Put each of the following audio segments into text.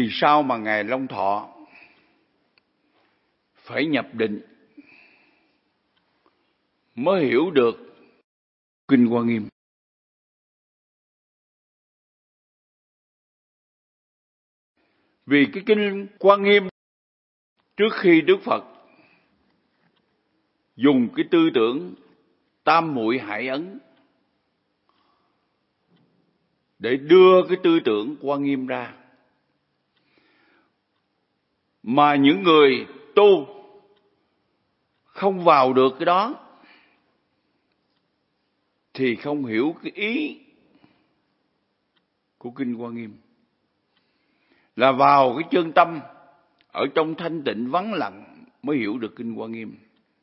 Vì sao mà Ngài Long Thọ phải nhập định mới hiểu được Kinh Hoa Nghiêm? Vì cái Kinh Hoa Nghiêm, trước khi Đức Phật dùng cái tư tưởng tam muội hải ấn để đưa cái tư tưởng Hoa Nghiêm ra, mà những người tu không vào được cái đó thì không hiểu cái ý của Kinh Hoa Nghiêm. Là vào cái chân tâm ở trong thanh tịnh vắng lặng mới hiểu được Kinh Hoa Nghiêm.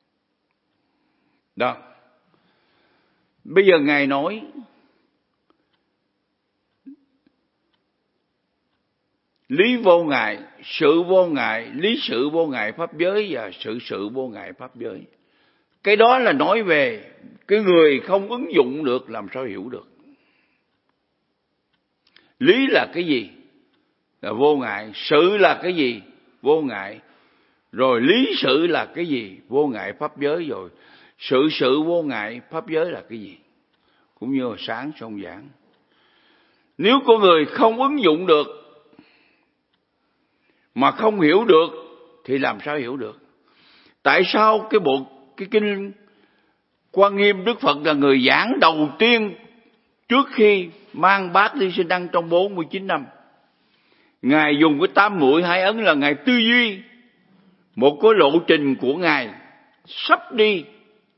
Đó. Bây giờ Ngài nói lý vô ngại, sự vô ngại, lý sự vô ngại pháp giới và sự vô ngại pháp giới. Cái đó là nói về cái người không ứng dụng được làm sao hiểu được. Lý là cái gì? Là vô ngại. Sự là cái gì? Vô ngại. Rồi lý sự là cái gì? Vô ngại pháp giới. Rồi sự vô ngại pháp giới là cái gì? Cũng như hồi sáng xong giảng. Nếu con người không ứng dụng được mà không hiểu được thì làm sao hiểu được? Tại sao cái Kinh Hoa Nghiêm Đức Phật là người giảng đầu tiên trước khi mang bát đi sinh đăng trong 49 năm? Ngài dùng cái tam muội hải ấn là Ngài tư duy một cái lộ trình của Ngài sắp đi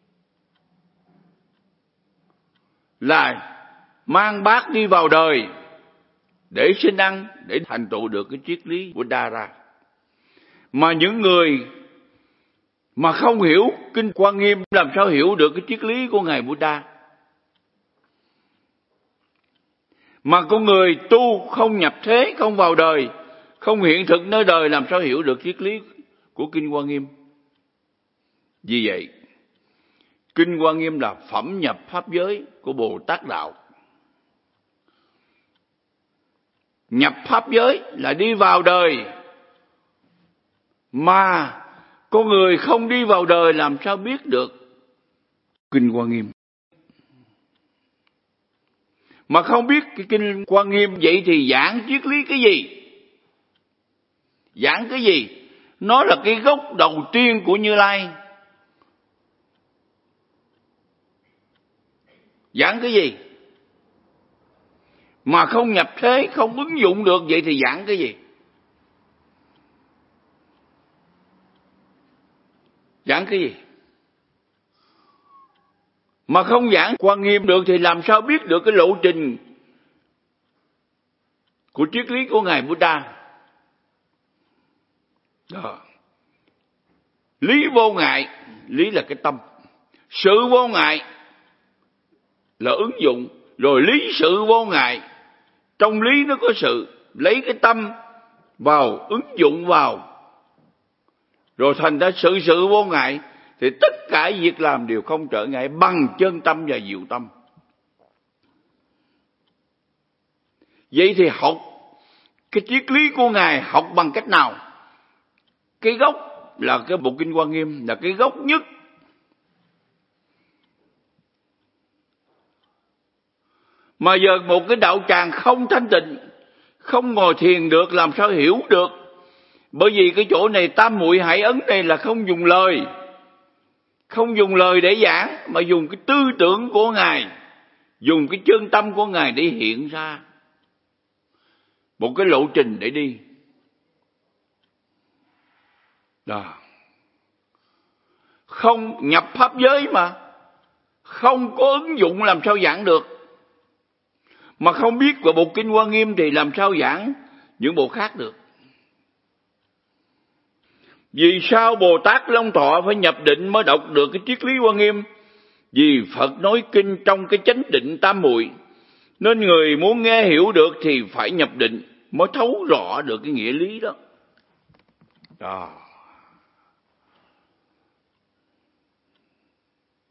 là mang bát đi vào đời để sinh đăng, để thành tựu được cái triết lý của Đa Ra. Mà những người mà không hiểu Kinh Hoa Nghiêm làm sao hiểu được cái triết lý của Ngài Buddha? Mà con người tu không nhập thế, không vào đời, không hiện thực nơi đời làm sao hiểu được triết lý của Kinh Hoa Nghiêm? Vì vậy, Kinh Hoa Nghiêm là phẩm nhập pháp giới của Bồ Tát Đạo. Nhập pháp giới là đi vào đời, mà con người không đi vào đời làm sao biết được Kinh Hoa Nghiêm? Mà không biết cái Kinh Hoa Nghiêm vậy thì giảng triết lý cái gì? Giảng cái gì? Nó là cái gốc đầu tiên của Như Lai. Giảng cái gì? Mà không nhập thế, không ứng dụng được vậy thì giảng cái gì? Giảng cái gì? Mà không giảng Hoa Nghiêm được thì làm sao biết được cái lộ trình của triết lý của Ngài Buddha? Đó. Lý vô ngại, lý là cái tâm. Sự vô ngại là ứng dụng. Rồi lý sự vô ngại, trong lý nó có sự, lấy cái tâm vào, ứng dụng vào, rồi thành ra sự vô ngại, thì tất cả việc làm đều không trở ngại bằng chân tâm và diệu tâm. Vậy thì học cái triết lý của Ngài học bằng cách nào? Cái gốc là cái bộ Kinh Hoa Nghiêm, là cái gốc nhất. Mà giờ một cái đạo tràng không thanh tịnh, không ngồi thiền được làm sao hiểu được? Bởi vì cái chỗ này tam muội hải ấn này là không dùng lời. Không dùng lời để giảng, mà dùng cái tư tưởng của Ngài, dùng cái chân tâm của Ngài để hiện ra một cái lộ trình để đi. Đó. Không nhập pháp giới mà không có ứng dụng làm sao giảng được? Mà không biết vào bộ Kinh Hoa Nghiêm thì làm sao giảng những bộ khác được? Vì sao Bồ Tát Long Thọ phải nhập định mới đọc được cái triết lý Hoa Nghiêm? Vì Phật nói kinh trong cái chánh định tam muội, nên người muốn nghe hiểu được thì phải nhập định mới thấu rõ được cái nghĩa lý đó. Đó.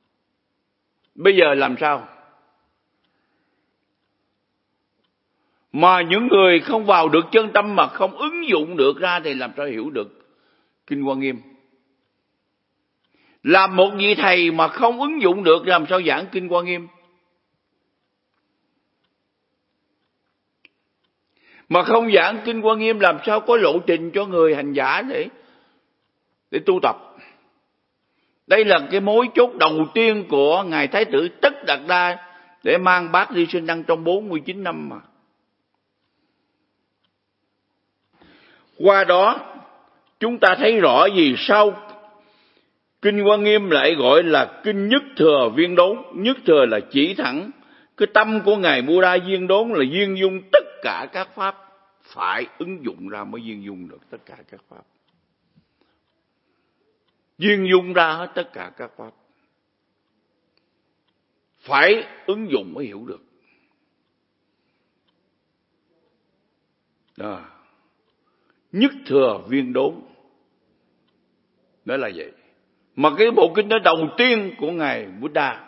Bây giờ làm sao? Mà những người không vào được chân tâm mà không ứng dụng được ra thì làm sao hiểu được Kinh Hoa Nghiêm? Làm một vị thầy mà không ứng dụng được làm sao giảng Kinh Hoa Nghiêm? Mà không giảng Kinh Hoa Nghiêm làm sao có lộ trình cho người hành giả để tu tập? Đây là cái mối chốt đầu tiên của Ngài Thái tử Tất Đạt Đa để mang bát đi sinh đăng trong 49 năm mà. Qua đó chúng ta thấy rõ vì sao Kinh Hoa Nghiêm lại gọi là Kinh Nhất Thừa Viên Đốn. Nhất Thừa là chỉ thẳng cái tâm của Ngài Buddha, viên đốn là viên dung tất cả các pháp, phải ứng dụng ra mới viên dung được tất cả các pháp. Viên dung ra hết tất cả các pháp, phải ứng dụng mới hiểu được. Đó. Nhất Thừa Viên Đốn, đó là vậy. Mà cái bộ kinh đó đầu tiên của Ngài Buddha.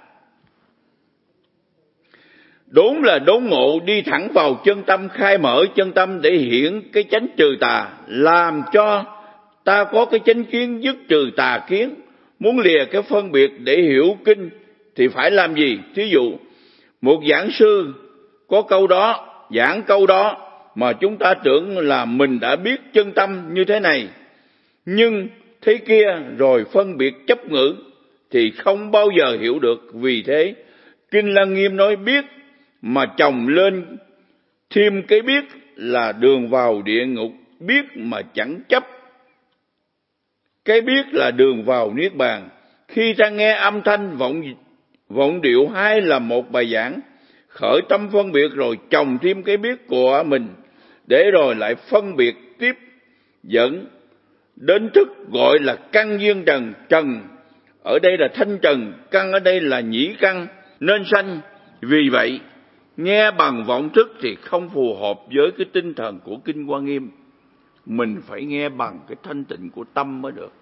Đốn là đốn ngộ, đi thẳng vào chân tâm, khai mở chân tâm để hiển cái chánh trừ tà, làm cho ta có cái chánh kiến, dứt trừ tà kiến. Muốn lìa cái phân biệt để hiểu kinh thì phải làm gì? Thí dụ, một giảng sư có câu đó, giảng câu đó mà chúng ta tưởng là mình đã biết chân tâm như thế này, nhưng thế kia rồi phân biệt chấp ngữ thì không bao giờ hiểu được. Vì thế Kinh Lăng Nghiêm nói biết mà chồng lên thêm cái biết là đường vào địa ngục, biết mà chẳng chấp cái biết là đường vào niết bàn. Khi ta nghe âm thanh vọng điệu hay là một bài giảng, khởi tâm phân biệt rồi chồng thêm cái biết của mình, để rồi lại phân biệt tiếp dẫn đến thức, gọi là căn duyên trần. Trần ở đây là thanh trần, căn ở đây là nhĩ căn nên sanh. Vì vậy nghe bằng vọng thức thì không phù hợp với cái tinh thần của Kinh Hoa Nghiêm. Mình phải nghe bằng cái thanh tịnh của tâm mới được.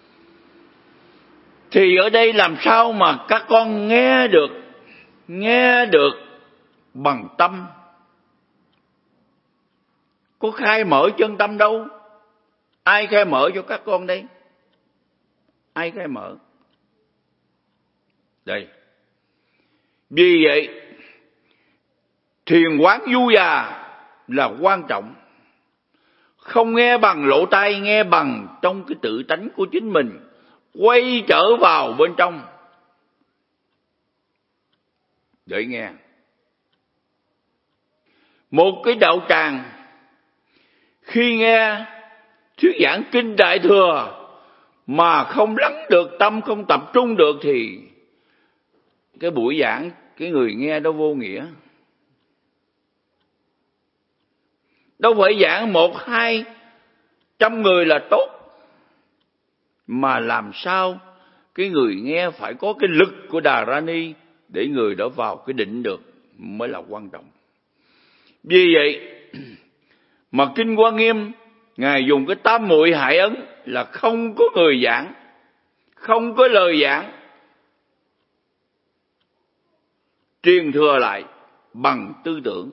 Thì ở đây làm sao mà các con nghe được bằng tâm? Có khai mở chân tâm đâu. Ai khai mở cho các con đây? Ai khai mở? Đây. Vì vậy thiền quán du già là quan trọng. Không nghe bằng lỗ tai, nghe bằng trong cái tự tánh của chính mình, quay trở vào bên trong để nghe. Một cái đạo tràng khi nghe thuyết giảng Kinh Đại Thừa mà không lắng được tâm, không tập trung được thì cái buổi giảng, cái người nghe đó vô nghĩa. Đâu phải giảng 100-200 người là tốt, mà làm sao cái người nghe phải có cái lực của Đà Ra Ni để người đó vào cái định được mới là quan trọng. Vì vậy mà Kinh Hoa Nghiêm Ngài dùng cái tam muội hải ấn là không có người giảng, không có lời giảng, truyền thừa lại bằng tư tưởng.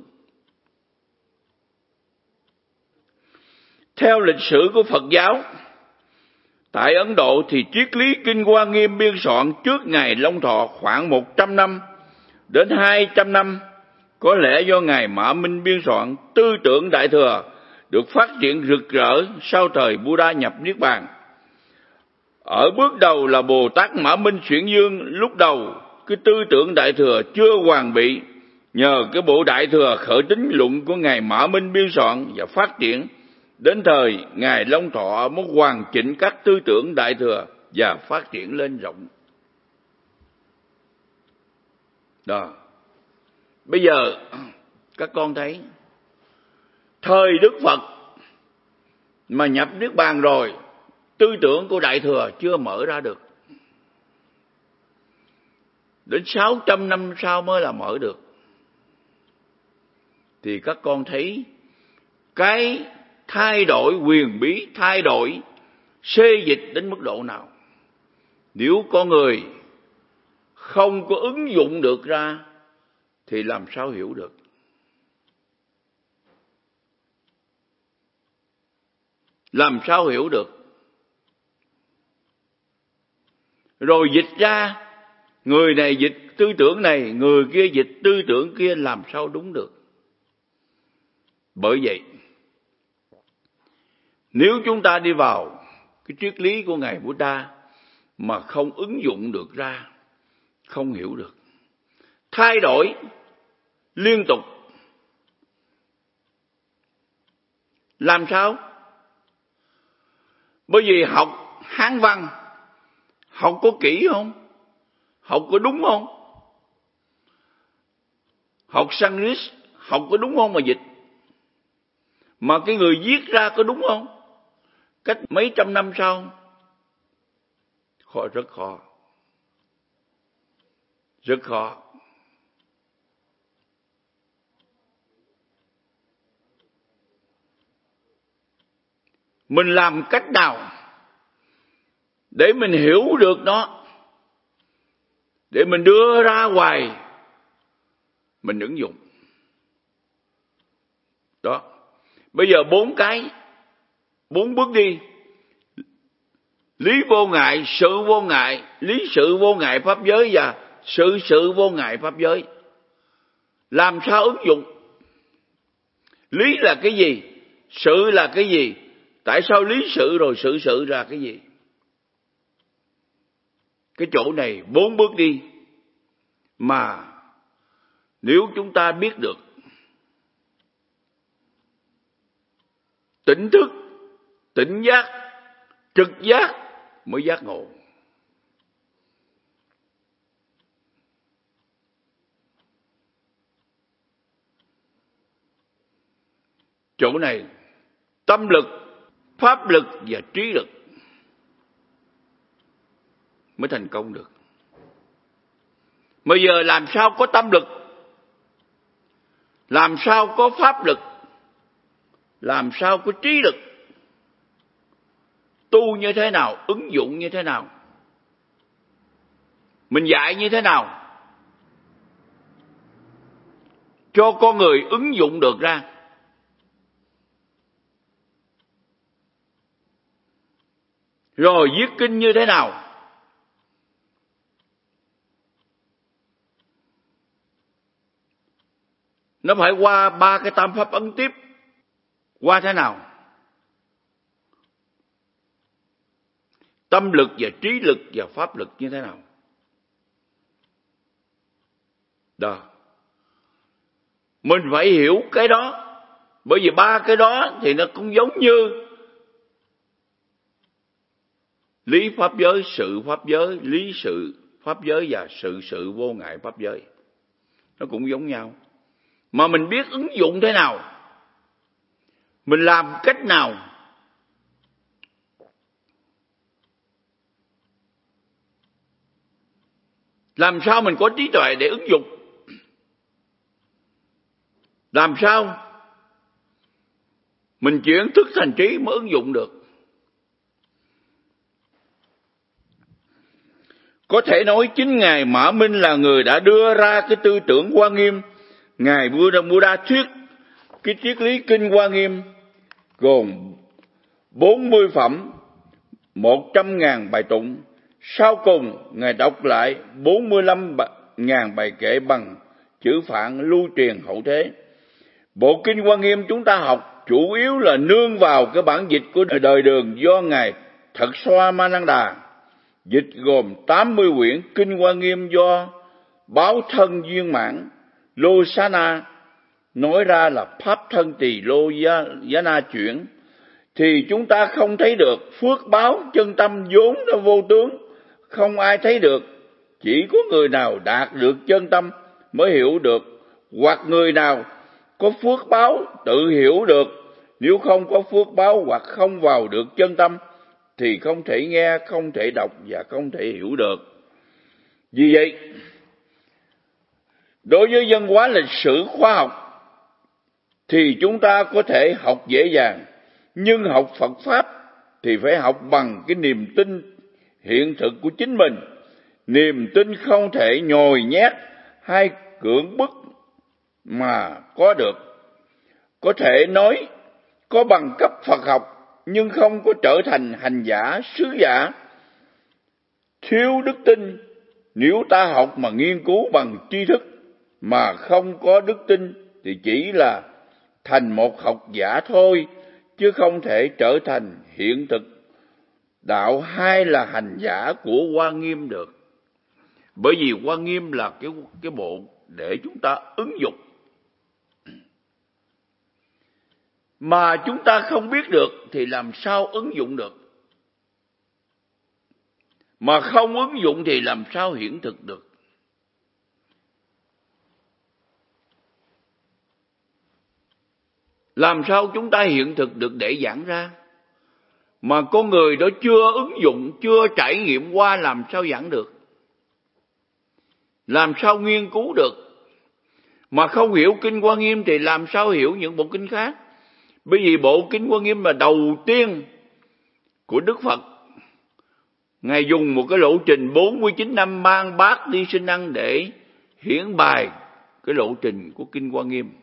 Theo lịch sử của Phật giáo tại Ấn Độ thì triết lý Kinh Hoa Nghiêm biên soạn trước Ngài Long Thọ khoảng 100 năm đến 200 năm. Có lẽ do Ngài Mã Minh biên soạn, tư tưởng Đại Thừa được phát triển rực rỡ sau thời Buddha nhập Niết Bàn. Ở bước đầu là Bồ Tát Mã Minh Xuyển Dương, lúc đầu cái tư tưởng Đại Thừa chưa hoàn bị. Nhờ cái bộ Đại Thừa khởi tín luận của Ngài Mã Minh biên soạn và phát triển, đến thời Ngài Long Thọ mới hoàn chỉnh các tư tưởng Đại Thừa và phát triển lên rộng. Đó. Bây giờ các con thấy thời Đức Phật mà nhập Niết Bàn rồi, tư tưởng của Đại Thừa chưa mở ra được. Đến 600 năm sau mới là mở được. Thì các con thấy cái thay đổi huyền bí, thay đổi xê dịch đến mức độ nào. Nếu con người không có ứng dụng được ra thì làm sao hiểu được. làm sao hiểu được? Rồi dịch ra, người này dịch tư tưởng này, người kia dịch tư tưởng kia, làm sao đúng được? Bởi vậy, nếu chúng ta đi vào cái triết lý của Ngài Buddha mà không ứng dụng được ra, không hiểu được, thay đổi liên tục, làm sao? Bởi vì học Hán văn, học có kỹ không? Học có đúng không? Học Sanskrit, học có đúng không mà dịch? Mà cái người viết ra có đúng không? Cách mấy trăm năm sau, rất khó. Rất khó. Mình làm cách nào để mình hiểu được nó, để mình đưa ra ngoài, mình ứng dụng. Đó. Bây giờ 4 bước đi. Lý vô ngại, sự vô ngại, lý sự vô ngại pháp giới và sự vô ngại pháp giới. Làm sao ứng dụng? Lý là cái gì? Sự là cái gì? Tại sao lý sự rồi sự ra cái gì? Cái chỗ này 4 bước đi mà nếu chúng ta biết được, tỉnh thức, tỉnh giác, trực giác mới giác ngộ. Chỗ này tâm lực, pháp lực và trí lực mới thành công được. Bây giờ làm sao có tâm lực? Làm sao có pháp lực? Làm sao có trí lực? Tu như thế nào? Ứng dụng như thế nào? Mình dạy như thế nào cho con người ứng dụng được ra? Rồi viết kinh như thế nào? Nó phải qua 3 cái tam pháp ấn tiếp. Qua thế nào? Tâm lực và trí lực và pháp lực như thế nào? Đó. Mình phải hiểu cái đó. Bởi vì 3 cái đó thì nó cũng giống như lý pháp giới, sự pháp giới, lý sự pháp giới và sự vô ngại pháp giới. Nó cũng giống nhau. Mà mình biết ứng dụng thế nào? Mình làm cách nào? Làm sao mình có trí tuệ để ứng dụng? Làm sao mình chuyển thức thành trí mới ứng dụng được? Có thể nói chính Ngài Mã Minh là người đã đưa ra cái tư tưởng Hoa Nghiêm. Ngài Buddha thuyết cái triết lý kinh Hoa Nghiêm gồm 40 phẩm, 100.000 bài tụng. Sau cùng, Ngài đọc lại 45.000 bài kệ bằng chữ Phạn lưu truyền hậu thế. Bộ kinh Hoa Nghiêm chúng ta học chủ yếu là nương vào cái bản dịch của đời Đường do Ngài Thật Xoa Ma Năng Đà. Dịch gồm 80 quyển kinh Hoa Nghiêm do Báo Thân Viên Mãn Lô Xá Na, nói ra là Pháp Thân Tỳ Lô Giá Na chuyển, thì chúng ta không thấy được phước báo chân tâm vốn đã vô tướng, không ai thấy được. Chỉ có người nào đạt được chân tâm mới hiểu được, hoặc người nào có phước báo tự hiểu được. Nếu không có phước báo hoặc không vào được chân tâm thì không thể nghe, không thể đọc và không thể hiểu được. Vì vậy, đối với văn hóa lịch sử khoa học thì chúng ta có thể học dễ dàng, nhưng học Phật Pháp thì phải học bằng cái niềm tin hiện thực của chính mình. Niềm tin không thể nhồi nhét hay cưỡng bức mà có được. Có thể nói có bằng cấp Phật học nhưng không có trở thành hành giả, sứ giả. Thiếu đức tin, nếu ta học mà nghiên cứu bằng tri thức mà không có đức tin thì chỉ là thành một học giả thôi, chứ không thể trở thành hiện thực đạo hay là hành giả của Hoa Nghiêm được. Bởi vì Hoa Nghiêm là cái bộ để chúng ta ứng dụng, mà chúng ta không biết được thì làm sao ứng dụng được, mà không ứng dụng thì làm sao hiện thực được. Làm sao chúng ta hiện thực được để giảng ra, mà con người đó chưa ứng dụng, chưa trải nghiệm qua làm sao giảng được, làm sao nghiên cứu được. Mà không hiểu Kinh Hoa Nghiêm thì làm sao hiểu những bộ kinh khác. Bởi vì bộ Kinh Hoa Nghiêm là đầu tiên của Đức Phật. Ngài dùng một cái lộ trình 49 năm mang bát đi sinh ăn để hiển bày cái lộ trình của Kinh Hoa Nghiêm.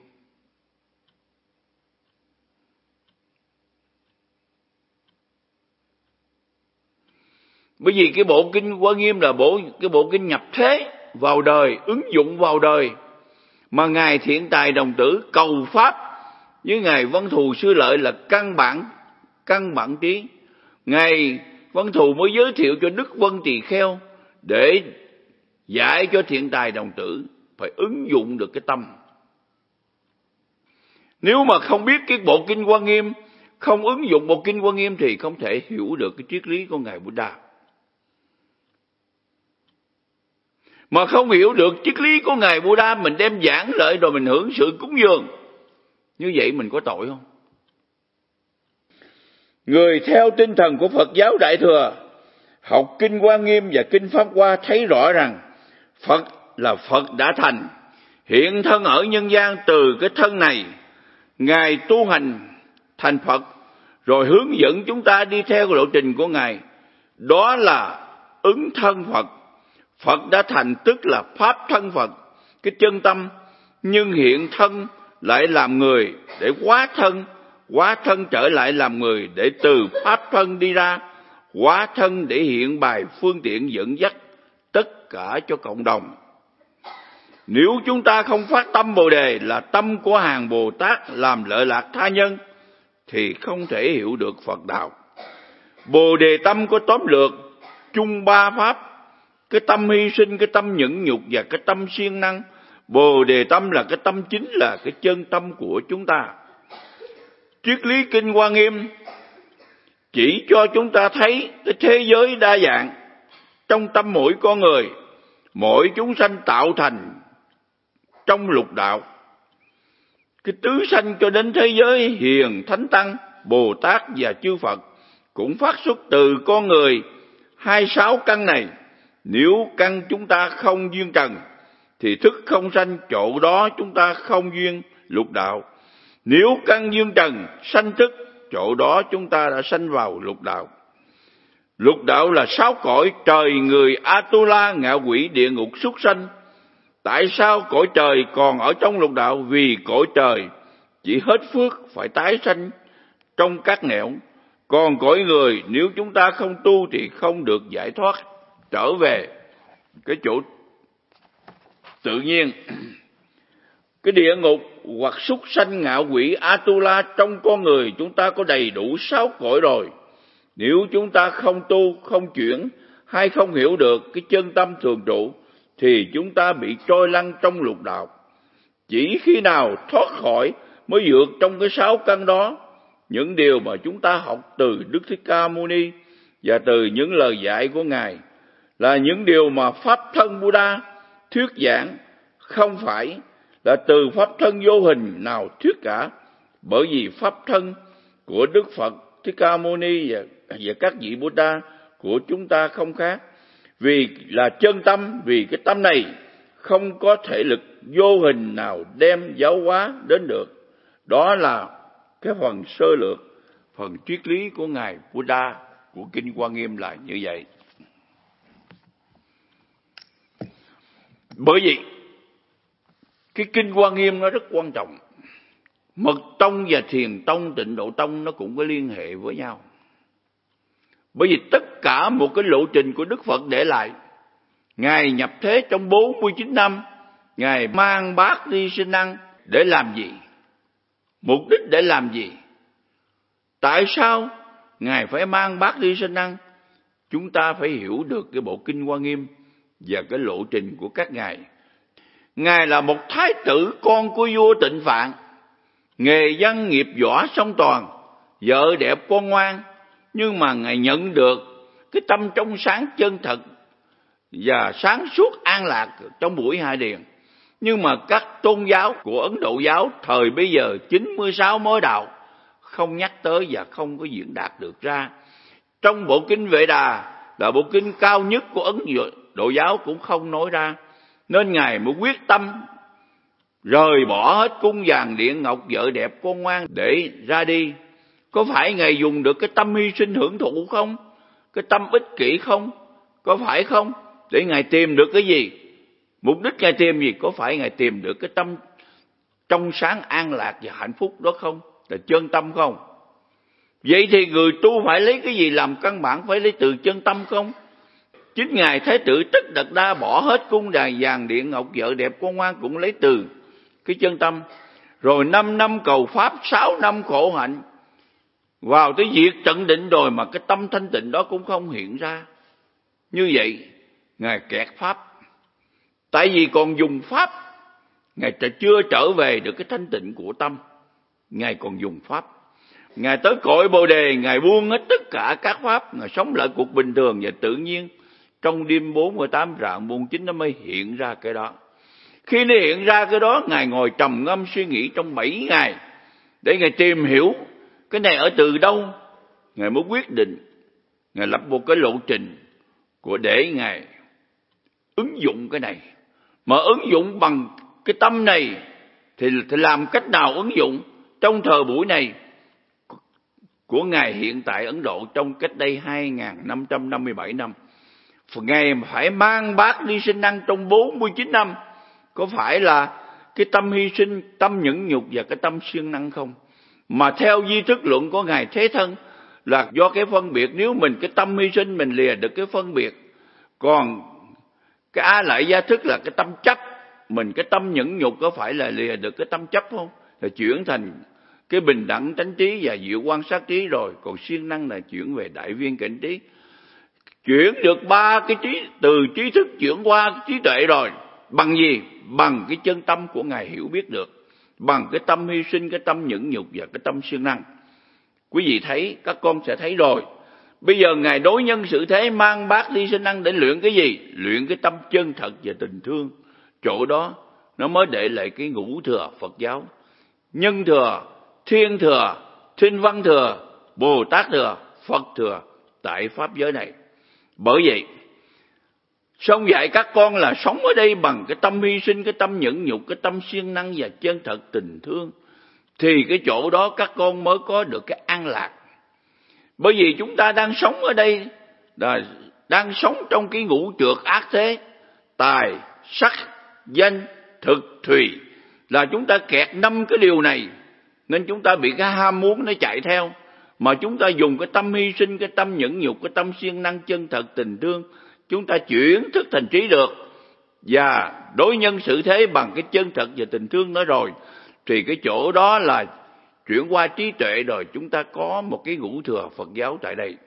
Bởi vì cái bộ Kinh Hoa Nghiêm là cái bộ kinh nhập thế vào đời, ứng dụng vào đời. Mà Ngài Thiện Tài Đồng Tử cầu Pháp với Ngài Văn Thù Sư Lợi là căn bản trí. Ngài Văn Thù mới giới thiệu cho Đức Vân Tỳ Kheo để dạy cho Thiện Tài Đồng Tử phải ứng dụng được cái tâm. Nếu mà không biết cái bộ Kinh Hoa Nghiêm, không ứng dụng bộ Kinh Hoa Nghiêm thì không thể hiểu được cái triết lý của Ngài Buddha. Mà không hiểu được triết lý của Ngài Buddha, mình đem giảng lại rồi mình hưởng sự cúng dường, như vậy mình có tội không? Người theo tinh thần của Phật giáo Đại Thừa, học Kinh Hoa Nghiêm và Kinh Pháp Hoa thấy rõ rằng Phật là Phật đã thành, hiện thân ở nhân gian. Từ cái thân này Ngài tu hành thành Phật, rồi hướng dẫn chúng ta đi theo lộ trình của Ngài. Đó là ứng thân Phật. Phật đã thành tức là Pháp thân Phật, cái chân tâm, nhưng hiện thân lại làm người để hóa thân trở lại làm người để từ Pháp thân đi ra, hóa thân để hiện bài phương tiện dẫn dắt tất cả cho cộng đồng. Nếu chúng ta không phát tâm Bồ Đề là tâm của hàng Bồ Tát làm lợi lạc tha nhân thì không thể hiểu được Phật đạo. Bồ Đề tâm có tóm lược chung ba pháp: cái tâm hy sinh, cái tâm nhẫn nhục và cái tâm siêng năng. Bồ Đề tâm là cái tâm chính, là cái chân tâm của chúng ta. Triết lý Kinh Hoa Nghiêm chỉ cho chúng ta thấy cái thế giới đa dạng trong tâm mỗi con người, mỗi chúng sanh tạo thành trong lục đạo. Cái tứ sanh cho đến thế giới hiền thánh tăng, Bồ Tát và chư Phật cũng phát xuất từ con người 26 căn này. Nếu căn chúng ta không duyên trần thì thức không sanh, chỗ đó chúng ta không duyên lục đạo. Nếu căn duyên trần sanh thức, chỗ đó chúng ta đã sanh vào lục đạo. Lục đạo là 6 cõi: trời, người, Atula, ngạ quỷ, địa ngục, súc sanh. Tại sao cõi trời còn ở trong lục đạo? Vì cõi trời chỉ hết phước phải tái sanh trong các nẻo. Còn cõi người nếu chúng ta không tu thì không được giải thoát, trở về cái chỗ tự nhiên. Cái địa ngục hoặc súc sanh, ngạ quỷ, Atula trong con người chúng ta có đầy đủ 6 cõi rồi. Nếu chúng ta không tu, không chuyển hay không hiểu được cái chân tâm thường trụ thì chúng ta bị trôi lăn trong lục đạo. Chỉ khi nào thoát khỏi mới vượt trong cái 6 căn đó. Những điều mà chúng ta học từ Đức Thích Ca Mâu Ni và từ những lời dạy của Ngài là những điều mà Pháp thân Buddha thuyết giảng, không phải là từ Pháp thân vô hình nào thuyết cả. Bởi vì Pháp thân của Đức Phật Thích Ca Mâu Ni và các vị Buddha của chúng ta không khác. Vì là chân tâm, vì cái tâm này không có thể lực vô hình nào đem giáo hóa đến được. Đó là cái phần sơ lược, phần triết lý của Ngài Buddha của Kinh Hoa Nghiêm là như vậy. Bởi vì cái Kinh Hoa Nghiêm nó rất quan trọng. Mật tông và Thiền tông, Tịnh Độ tông nó cũng có liên hệ với nhau. Bởi vì tất cả một cái lộ trình của Đức Phật để lại. Ngài nhập thế trong 49 năm, Ngài mang bát đi sinh ăn để làm gì? Mục đích để làm gì? Tại sao Ngài phải mang bát đi sinh ăn? Chúng ta phải hiểu được cái bộ Kinh Hoa Nghiêm và cái lộ trình của các ngài. Ngài là một thái tử con của vua Tịnh Phạn, nghề văn nghiệp võ song toàn, vợ đẹp con ngoan, nhưng mà Ngài nhận được cái tâm trong sáng chân thật và sáng suốt an lạc trong buổi hạ điền. Nhưng mà các tôn giáo của Ấn Độ giáo thời bây giờ 96 mối đạo không nhắc tới và không có diễn đạt được ra. Trong bộ Kinh Vệ Đà là bộ kinh cao nhất của Ấn Độ giáo cũng không nói ra. Nên Ngài mới quyết tâm rời bỏ hết cung vàng điện ngọc, vợ đẹp con ngoan để ra đi. Có phải Ngài dùng được cái tâm hy sinh hưởng thụ không? Cái tâm ích kỷ không? Có phải không? Để Ngài tìm được cái gì? Mục đích Ngài tìm gì? Có phải Ngài tìm được cái tâm trong sáng an lạc và hạnh phúc đó không? Là chân tâm không? Vậy thì người tu phải lấy cái gì làm căn bản? Phải lấy từ chân tâm không? Chính Ngài Thái tử Tất Đạt Đa bỏ hết cung đài vàng điện ngọc, vợ đẹp con ngoan cũng lấy từ cái chân tâm. Rồi 5 năm cầu Pháp, 6 năm khổ hạnh, vào tới diệt trận định rồi mà cái tâm thanh tịnh đó cũng không hiện ra. Như vậy Ngài kẹt Pháp. Tại vì còn dùng Pháp, Ngài chưa trở về được cái thanh tịnh của tâm. Ngài còn dùng Pháp. Ngài tới cội Bồ Đề, Ngài buông hết tất cả các Pháp, Ngài sống lại cuộc bình thường và tự nhiên. Trong đêm 48 rạng 49 nó mới hiện ra cái đó. Khi nó hiện ra cái đó, Ngài ngồi trầm ngâm suy nghĩ trong 7 ngày để Ngài tìm hiểu cái này ở từ đâu. Ngài mới quyết định, Ngài lập một cái lộ trình của để Ngài ứng dụng cái này. Mà ứng dụng bằng cái tâm này thì làm cách nào ứng dụng trong thời buổi này của Ngài hiện tại Ấn Độ trong cách đây 2557 năm. Ngài phải mang bát đi sinh ăn trong 49 năm. Có phải là cái tâm hy sinh, tâm nhẫn nhục và cái tâm siêng năng không? Mà theo di thức luận của Ngài Thế Thân là do cái phân biệt. Nếu mình cái tâm hy sinh mình lìa được cái phân biệt. Còn cái A Lại Gia Thức là cái tâm chấp. Mình cái tâm nhẫn nhục có phải là lìa được cái tâm chấp không? Là chuyển thành cái bình đẳng tánh trí và diệu quan sát trí rồi. Còn siêng năng là chuyển về đại viên cảnh trí. Chuyển được 3 cái trí, từ trí thức chuyển qua trí tuệ rồi. Bằng gì? Bằng cái chân tâm của Ngài hiểu biết được. Bằng cái tâm hy sinh, cái tâm nhẫn nhục và cái tâm siêng năng. Quý vị thấy, các con sẽ thấy rồi. Bây giờ Ngài đối nhân xử thế, mang bát đi sinh ăn để luyện cái gì? Luyện cái tâm chân thật và tình thương. Chỗ đó nó mới để lại cái ngũ thừa Phật giáo. Nhân thừa, thiên thừa, thiên văn thừa, Bồ Tát thừa, Phật thừa tại Pháp giới này. Bởi vậy, xong dạy các con là sống ở đây bằng cái tâm hy sinh, cái tâm nhẫn nhục, cái tâm siêng năng và chân thật tình thương. Thì cái chỗ đó các con mới có được cái an lạc. Bởi vì chúng ta đang sống ở đây, đang sống trong cái ngũ trược ác thế. Tài, sắc, danh, thực, thùy. Là chúng ta kẹt 5 cái điều này. Nên chúng ta bị cái ham muốn nó chạy theo. Mà chúng ta dùng cái tâm hy sinh, cái tâm nhẫn nhục, cái tâm siêng năng chân thật tình thương. Chúng ta chuyển thức thành trí được. Và đối nhân xử thế bằng cái chân thật và tình thương đó rồi. Thì cái chỗ đó là chuyển qua trí tuệ rồi. Chúng ta có một cái ngũ thừa Phật giáo tại đây.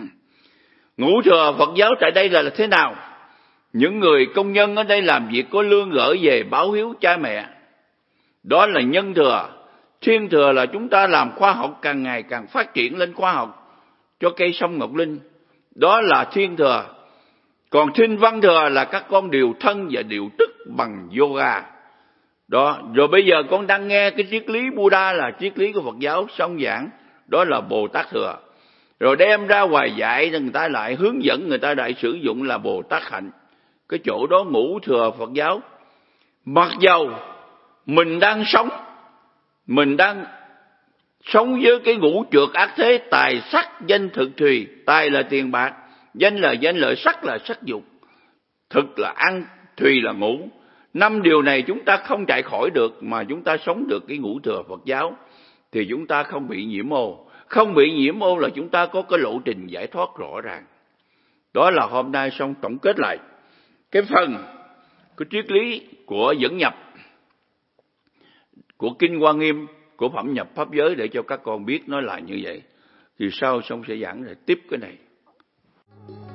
Ngũ thừa Phật giáo tại đây là thế nào? Những người công nhân ở đây làm việc có lương gửi về báo hiếu cha mẹ. Đó là nhân thừa. Thiên thừa là chúng ta làm khoa học càng ngày càng phát triển lên khoa học cho cây sông Ngọc Linh. Đó là thiên thừa. Còn thiên văn thừa là các con điều thân và điều tức bằng yoga. Đó, rồi bây giờ con đang nghe cái triết lý Buddha là triết lý của Phật giáo song giảng. Đó là Bồ Tát thừa. Rồi đem ra ngoài dạy người ta lại hướng dẫn người ta lại sử dụng là Bồ Tát hạnh. Cái chỗ đó ngũ thừa Phật giáo. Mặc dầu mình đang sống với cái ngũ trược ác thế, tài sắc danh thực thùy. Tài là tiền bạc, danh là danh lợi, sắc là sắc dục, thực là ăn, thùy là ngủ. 5 điều này chúng ta không chạy khỏi được, mà chúng ta sống được cái ngũ thừa Phật giáo thì chúng ta không bị nhiễm ô. Không bị nhiễm ô là chúng ta có cái lộ trình giải thoát rõ ràng. Đó là hôm nay xong tổng kết lại cái phần cái triết lý của dẫn nhập của Kinh Hoa Nghiêm, của Phẩm Nhập Pháp Giới, để cho các con biết nó là như vậy. Thì sau xong sẽ giảng lại tiếp cái này.